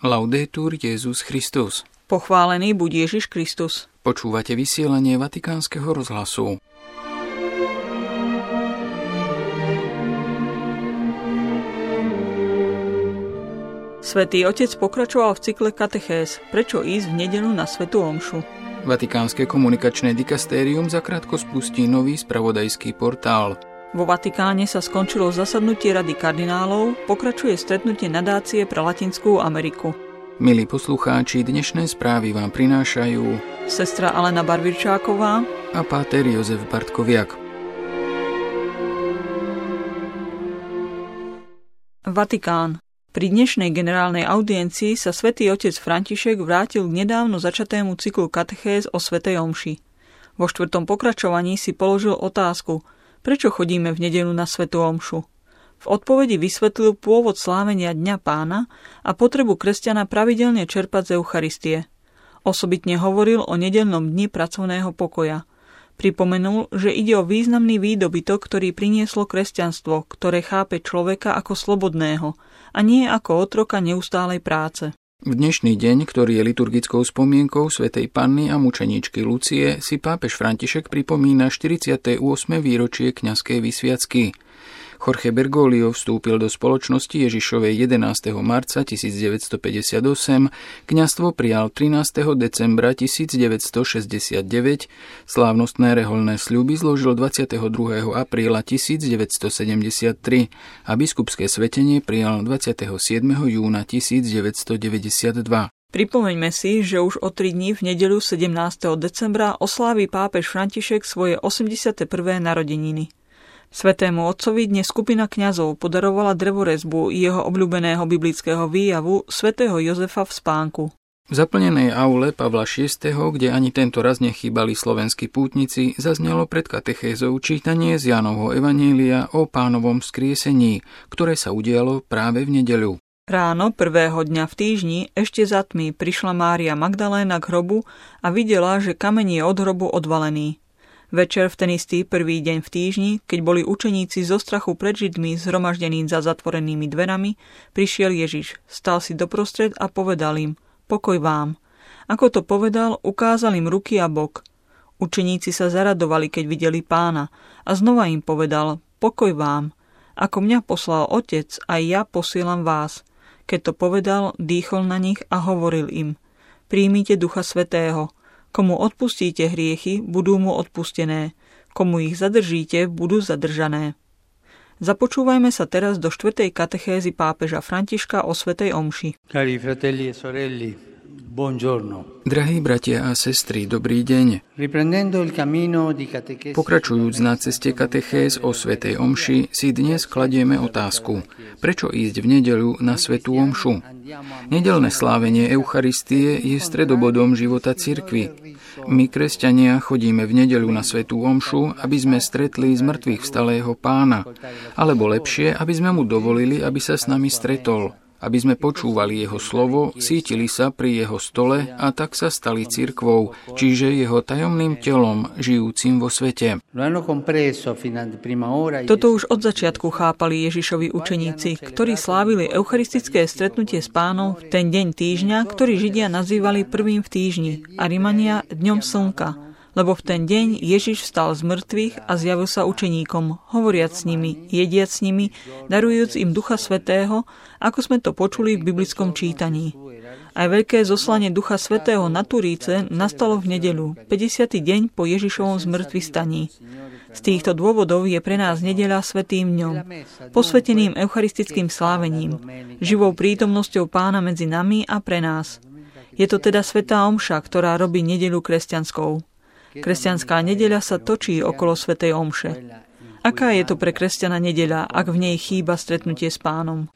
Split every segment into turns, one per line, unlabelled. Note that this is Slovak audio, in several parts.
Laudetur Jesus Christus.
Pochválený buď Ježiš Kristus.
Počúvate vysielanie Vatikánskeho rozhlasu.
Svätý Otec pokračoval v cykle katechéz. Prečo ísť v nedeľu na svätú omšu?
Vatikánske komunikačné dikastérium zakrátko spustí nový spravodajský portál.
Vo Vatikáne sa skončilo zasadnutie Rady kardinálov, pokračuje stretnutie nadácie pre Latinskú Ameriku.
Milí poslucháči, dnešné správy vám prinášajú
sestra Alena Barvirčáková
a páter Jozef Bartkoviak.
Vatikán. Pri dnešnej generálnej audiencii sa svätý otec František vrátil k nedávno začatému cyklu katechéz o svätej omši. Vo 4. pokračovaní si položil otázku, prečo chodíme v nedeľu na svätú omšu. V odpovedi vysvetlil pôvod slávenia Dňa Pána a potrebu kresťana pravidelne čerpať z Eucharistie. Osobitne hovoril o nedeľnom dni pracovného pokoja. Pripomenul, že ide o významný výdobytok, ktorý prinieslo kresťanstvo, ktoré chápe človeka ako slobodného a nie ako otroka neustálej práce.
V dnešný deň, ktorý je liturgickou spomienkou svätej Panny a mučeníčky Lucie, si pápež František pripomína 48. výročie kňazskej vysviacky. Jorge Bergoglio vstúpil do spoločnosti Ježišovej 11. marca 1958, kňazstvo prijal 13. decembra 1969, slávnostné reholné sľuby zložil 22. apríla 1973 a biskupské svätenie prijal 27. júna 1992.
Pripomeňme si, že už o 3 dní v nedeľu 17. decembra oslávi pápež František svoje 81. narodeniny. Svätému otcovi dnes skupina kňazov podarovala drevorezbu jeho obľúbeného biblického výjavu svätého Jozefa v spánku.
V zaplnenej aule Pavla VI., kde ani tento raz nechýbali slovenskí pútnici, zaznelo pred katechézou čítanie z Jánovho evanjelia o Pánovom vzkriesení, ktoré sa udialo práve v nedeľu.
Ráno prvého dňa v týždni ešte za tmy prišla Mária Magdaléna k hrobu a videla, že kameň je od hrobu odvalený. Večer v ten istý prvý deň v týždni, keď boli učeníci zo strachu pred Židmi zhromaždení za zatvorenými dverami, prišiel Ježiš, stal si doprostred a povedal im: Pokoj vám. Ako to povedal, ukázal im ruky a bok. Učeníci sa zaradovali, keď videli Pána, a znova im povedal: Pokoj vám. Ako mňa poslal Otec, aj ja posielam vás. Keď to povedal, dýchol na nich a hovoril im: Príjmite Ducha Svätého. Komu odpustíte hriechy, budú mu odpustené. Komu ich zadržíte, budú zadržané. Započúvajme sa teraz do 4. katechézy pápeža Františka o svätej omši.
Cari fratelli e sorelle, buongiorno.
Drahí bratia a sestry, dobrý deň. Pokračujúc na ceste katechéz o svätej omši, si dnes kladieme otázku, prečo ísť v nedeľu na svätú omšu? Nedeľné slávenie Eucharistie je stredobodom života cirkvi. My, kresťania, chodíme v nedeľu na svätú omšu, aby sme stretli z mŕtvych vstalého Pána, alebo lepšie, aby sme mu dovolili, aby sa s nami stretol, aby sme počúvali jeho slovo, cítili sa pri jeho stole a tak sa stali cirkvou, čiže jeho tajomným telom, žijúcim vo svete.
Toto už od začiatku chápali Ježišovi učeníci, ktorí slávili eucharistické stretnutie s Pánom v ten deň týždňa, ktorý Židia nazývali prvým v týždni a Rimania dňom slnka. Lebo v ten deň Ježiš vstal z mŕtvych a zjavil sa učeníkom, hovoriac s nimi, jediac s nimi, darujúc im Ducha Svätého, ako sme to počuli v biblickom čítaní. Aj veľké zoslanie Ducha Svätého na Turíce nastalo v nedeľu, 50. deň po Ježišovom zmŕtvychvstaní. Z týchto dôvodov je pre nás nedeľa svätým dňom, posväteným eucharistickým slávením, živou prítomnosťou Pána medzi nami a pre nás. Je to teda svätá omša, ktorá robí nedeľu kresťanskou. Kresťanská nedeľa sa točí okolo svätej omše. Aká je to pre kresťana nedeľa, ak v nej chýba stretnutie s Pánom?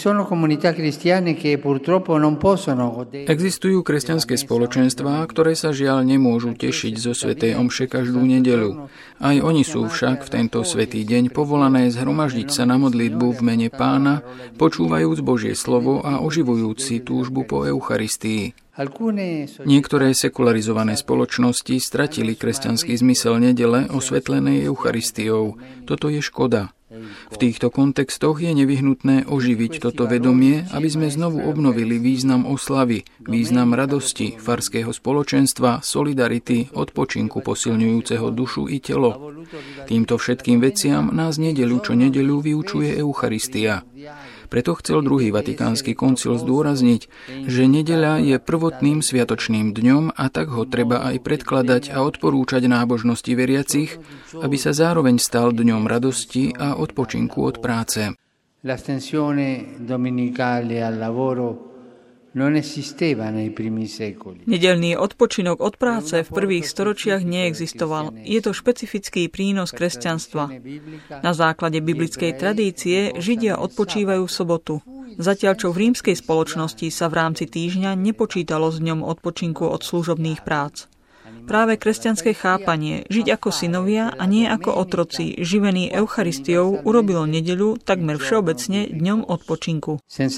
Existujú kresťanské spoločenstvá, ktoré sa žiaľ nemôžu tešiť zo svätej omše každú nedeľu. Aj oni sú však v tento svätý deň povolané zhromaždiť sa na modlitbu v mene Pána, počúvajúc Božie slovo a oživujúc si túžbu po Eucharistii. Niektoré sekularizované spoločnosti stratili kresťanský zmysel nedele osvetlenej Eucharistiou. Toto je škoda. V týchto kontextoch je nevyhnutné oživiť toto vedomie, aby sme znovu obnovili význam oslavy, význam radosti, farského spoločenstva, solidarity, odpočinku posilňujúceho dušu i telo. Týmto všetkým veciam nás nedeľu čo nedeľu vyučuje Eucharistia. Preto chcel druhý Vatikánsky koncil zdôrazniť, že nedeľa je prvotným sviatočným dňom a tak ho treba aj predkladať a odporúčať nábožnosti veriacich, aby sa zároveň stal dňom radosti a odpočinku od práce.
L'astensione domenicale al lavoro non esisteva nei primi secoli.
Nedeľný odpočinok od práce v prvých storočiach neexistoval. Je to špecifický prínos kresťanstva. Na základe biblickej tradície Židia odpočívajú v sobotu. Zatiaľ čo v rímskej spoločnosti sa v rámci týždňa nepočítalo s dňom odpočinku od služobných prác. Práve kresťanské chápanie, žiť ako synovia a nie ako otroci, živení Eucharistiou, urobilo nedeľu takmer všeobecne dňom odpočinku.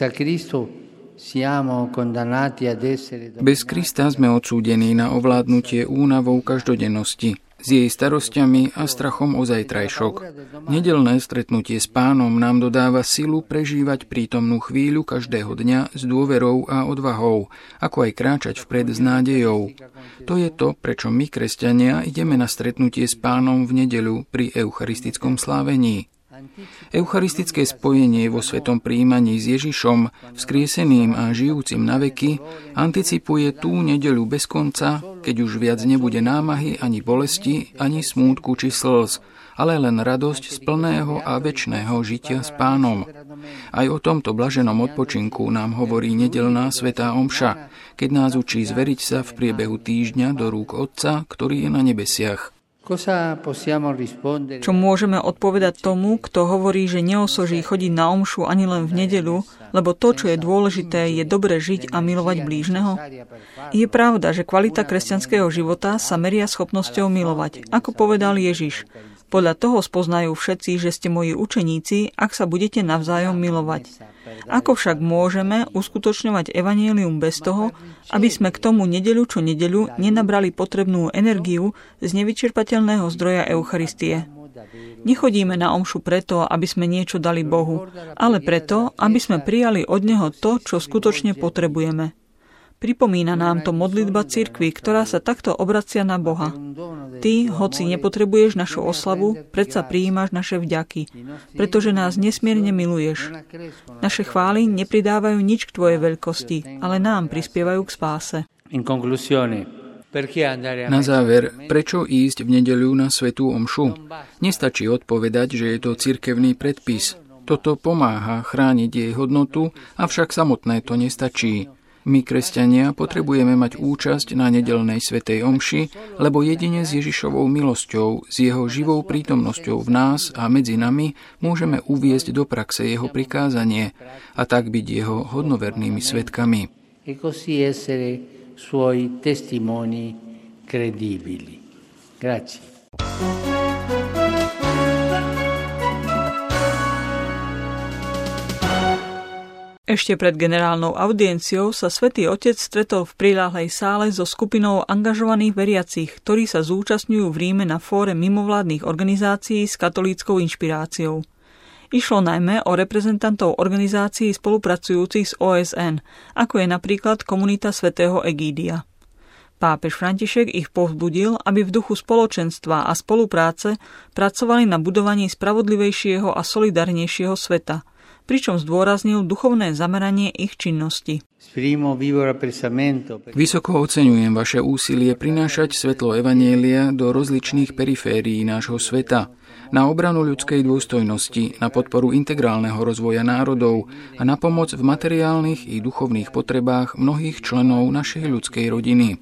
Bez Krista sme odsúdení na ovládnutie únavou každodennosti, s jej starosťami a strachom o zajtrajšok. Nedeľné stretnutie s Pánom nám dodáva silu prežívať prítomnú chvíľu každého dňa s dôverou a odvahou, ako aj kráčať vpred s nádejou. To je to, prečo my, kresťania, ideme na stretnutie s Pánom v nedeľu pri eucharistickom slávení. Eucharistické spojenie vo svetom prijímaní s Ježišom, vzkrieseným a žijúcim na veky, anticipuje tú nedeľu bez konca, keď už viac nebude námahy ani bolesti, ani smútku či slz, ale len radosť z plného a večného žitia s Pánom. Aj o tomto blaženom odpočinku nám hovorí nedeľná svätá omša, keď nás učí zveriť sa v priebehu týždňa do rúk Otca, ktorý je na nebesiach.
Čo môžeme odpovedať tomu, kto hovorí, že neosoží chodiť na omšu ani len v nedeľu, lebo to, čo je dôležité, je dobre žiť a milovať blížneho? Je pravda, že kvalita kresťanského života sa meria schopnosťou milovať, ako povedal Ježiš. Podľa toho spoznajú všetci, že ste moji učeníci, ak sa budete navzájom milovať. Ako však môžeme uskutočňovať evanjelium bez toho, aby sme k tomu nedeľu čo nedeľu nenabrali potrebnú energiu z nevyčerpateľného zdroja Eucharistie? Nechodíme na omšu preto, aby sme niečo dali Bohu, ale preto, aby sme prijali od Neho to, čo skutočne potrebujeme. Pripomína nám to modlitba cirkvi, ktorá sa takto obracia na Boha. Ty, hoci nepotrebuješ našu oslavu, predsa prijímaš naše vďaky, pretože nás nesmierne miluješ. Naše chvály nepridávajú nič k tvojej veľkosti, ale nám prispievajú k spáse.
Na záver, prečo ísť v nedeľu na svätú omšu? Nestačí odpovedať, že je to cirkevný predpis. Toto pomáha chrániť jej hodnotu, avšak samotné to nestačí. My, kresťania, potrebujeme mať účasť na nedeľnej svätej omši, lebo jedine s Ježišovou milosťou, s jeho živou prítomnosťou v nás a medzi nami môžeme uviesť do praxe jeho prikázanie a tak byť jeho hodnovernými svedkami.
E così essere suoi testimoni credibili. Grazie.
Ešte pred generálnou audienciou sa Svätý Otec stretol v priľahlej sále so skupinou angažovaných veriacich, ktorí sa zúčastňujú v Ríme na fóre mimovládnych organizácií s katolíckou inšpiráciou. Išlo najmä o reprezentantov organizácií spolupracujúcich s OSN, ako je napríklad komunita svätého Egídia. Pápež František ich povzbudil, aby v duchu spoločenstva a spolupráce pracovali na budovaní spravodlivejšieho a solidárnejšieho sveta, pričom zdôraznil duchovné zameranie ich činnosti.
Vysoko oceňujem vaše úsilie prinášať svetlo evanjelia do rozličných periférií nášho sveta, na obranu ľudskej dôstojnosti, na podporu integrálneho rozvoja národov a na pomoc v materiálnych i duchovných potrebách mnohých členov našej ľudskej rodiny.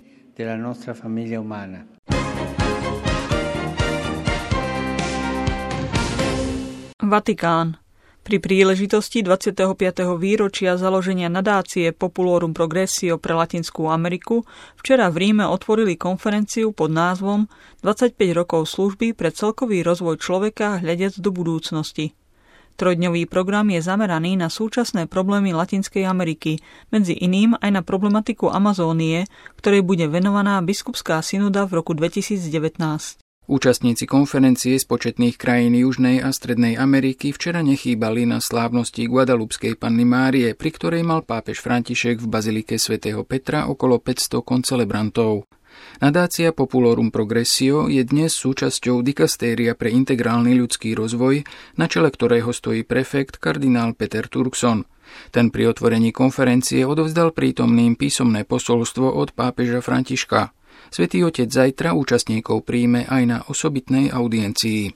Vatikán. Pri príležitosti 25. výročia založenia nadácie Populorum Progressio pre Latinskú Ameriku včera v Ríme otvorili konferenciu pod názvom 25 rokov služby pre celkový rozvoj človeka hľadiac do budúcnosti. Trojdňový program je zameraný na súčasné problémy Latinskej Ameriky, medzi iným aj na problematiku Amazónie, ktorej bude venovaná biskupská synoda v roku 2019.
Účastníci konferencie z početných krajín Južnej a Strednej Ameriky včera nechýbali na slávnosti Guadalupskej Panny Márie, pri ktorej mal pápež František v bazilike svätého Petra okolo 500 koncelebrantov. Nadácia Populorum Progressio je dnes súčasťou dikastéria pre integrálny ľudský rozvoj, na čele ktorého stojí prefekt kardinál Peter Turkson. Ten pri otvorení konferencie odovzdal prítomným písomné posolstvo od pápeža Františka. Svätý Otec zajtra účastníkov príjme aj na osobitnej audiencii.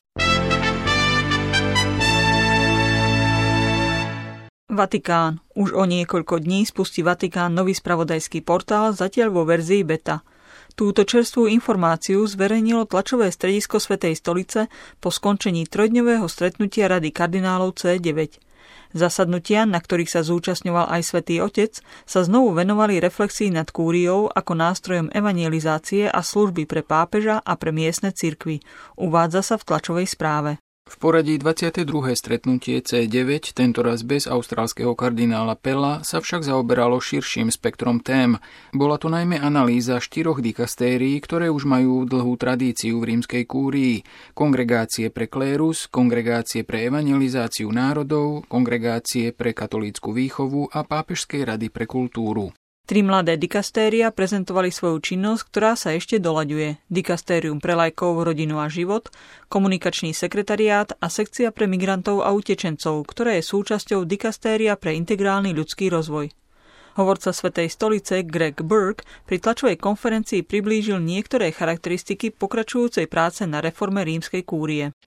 Vatikán. Už o niekoľko dní spustí Vatikán nový spravodajský portál, zatiaľ vo verzii beta. Túto čerstvú informáciu zverejnilo tlačové stredisko Svätej stolice po skončení trojdňového stretnutia Rady kardinálov C9. Zasadnutia, na ktorých sa zúčastňoval aj Svätý Otec, sa znovu venovali reflexii nad kúriou ako nástrojom evangelizácie a služby pre pápeža a pre miestne cirkvi, uvádza sa v tlačovej správe.
V poradí 22. stretnutie C9, tentoraz bez austrálskeho kardinála Pella, sa však zaoberalo širším spektrom tém. Bola to najmä analýza 4 dikastérií, ktoré už majú dlhú tradíciu v rímskej kúrii. Kongregácie pre klérus, kongregácie pre evangelizáciu národov, kongregácie pre katolícku výchovu a pápežskej rady pre kultúru.
3 mladé dikastéria prezentovali svoju činnosť, ktorá sa ešte doľaďuje. Dikastérium pre laikov, rodinu a život, komunikačný sekretariát a sekcia pre migrantov a utečencov, ktorá je súčasťou dikastéria pre integrálny ľudský rozvoj. Hovorca Svätej stolice Greg Burke pri tlačovej konferencii priblížil niektoré charakteristiky pokračujúcej práce na reforme rímskej kúrie.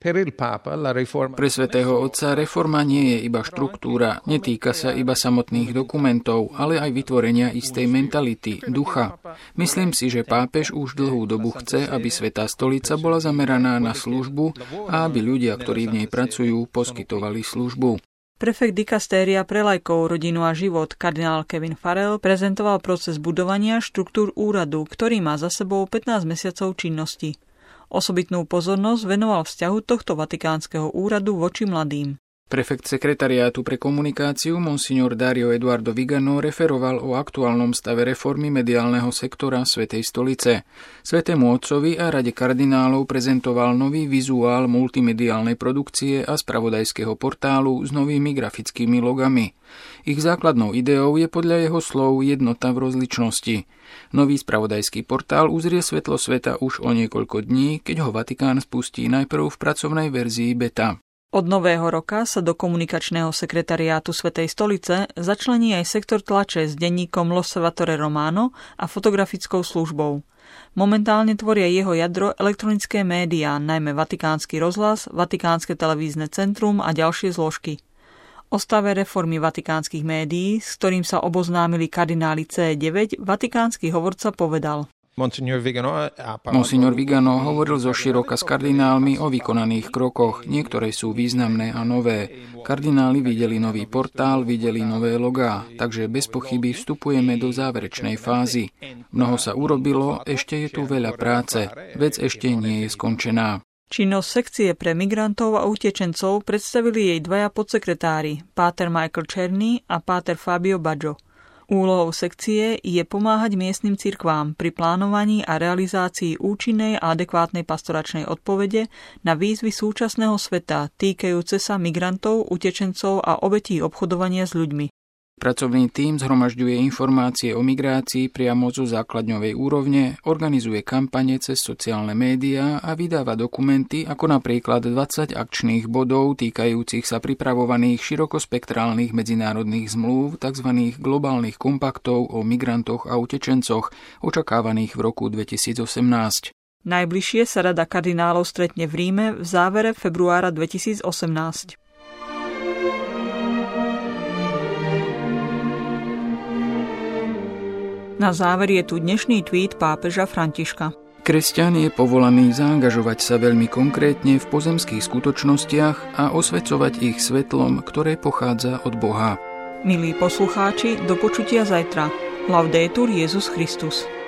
Pre Svätého Otca reforma nie je iba štruktúra, netýka sa iba samotných dokumentov, ale aj vytvorenia istej mentality, ducha. Myslím si, že pápež už dlhú dobu chce, aby Svätá stolica bola zameraná na službu a aby ľudia, ktorí v nej pracujú, poskytovali službu.
Prefekt dikastéria pre laikov, rodinu a život kardinál Kevin Farrell prezentoval proces budovania štruktúr úradu, ktorý má za sebou 15 mesiacov činnosti. Osobitnú pozornosť venoval vzťahu tohto vatikánskeho úradu voči mladým.
Prefekt sekretariátu pre komunikáciu monsignor Dario Eduardo Vigano referoval o aktuálnom stave reformy mediálneho sektora Svätej stolice. Svätému Otcovi a Rade kardinálov prezentoval nový vizuál multimediálnej produkcie a spravodajského portálu s novými grafickými logami. Ich základnou ideou je podľa jeho slov jednota v rozličnosti. Nový spravodajský portál uzrie svetlo sveta už o niekoľko dní, keď ho Vatikán spustí najprv v pracovnej verzii beta.
Od nového roka sa do komunikačného sekretariátu Svätej stolice začlení aj sektor tlače s denníkom L'Osservatore Romano a fotografickou službou. Momentálne tvoria jeho jadro elektronické médiá, najmä Vatikánsky rozhlas, Vatikánske televízne centrum a ďalšie zložky. O stave reformy vatikánskych médií, s ktorým sa oboznámili kardináli C9, vatikánsky hovorca povedal:
Monsignor Vigano hovoril zoširoka s kardinálmi o vykonaných krokoch. Niektoré sú významné a nové. Kardináli videli nový portál, videli nové logá, takže bez pochyby vstupujeme do záverečnej fázy. Mnoho sa urobilo, ešte je tu veľa práce. Vec ešte nie je skončená.
Činnosť sekcie pre migrantov a utečencov predstavili jej dvaja podsekretári, páter Michael Czerny a páter Fabio Baggio. Úlohou sekcie je pomáhať miestnym cirkvám pri plánovaní a realizácii účinnej a adekvátnej pastoračnej odpovede na výzvy súčasného sveta týkajúce sa migrantov, utečencov a obetí obchodovania s ľuďmi.
Pracovný tím zhromažďuje informácie o migrácii priamo zo základňovej úrovne, organizuje kampane cez sociálne médiá a vydáva dokumenty ako napríklad 20 akčných bodov týkajúcich sa pripravovaných širokospektrálnych medzinárodných zmluv, tzv. Globálnych kompaktov o migrantoch a utečencoch, očakávaných v roku 2018.
Najbližšie sa Rada kardinálov stretne v Ríme v závere februára 2018. Na záver je tu dnešný tweet pápeža Františka.
Kresťan je povolaný zaangažovať sa veľmi konkrétne v pozemských skutočnostiach a osvecovať ich svetlom, ktoré pochádza od Boha.
Milí poslucháči, do počutia zajtra. Laudetur Jesus Christus.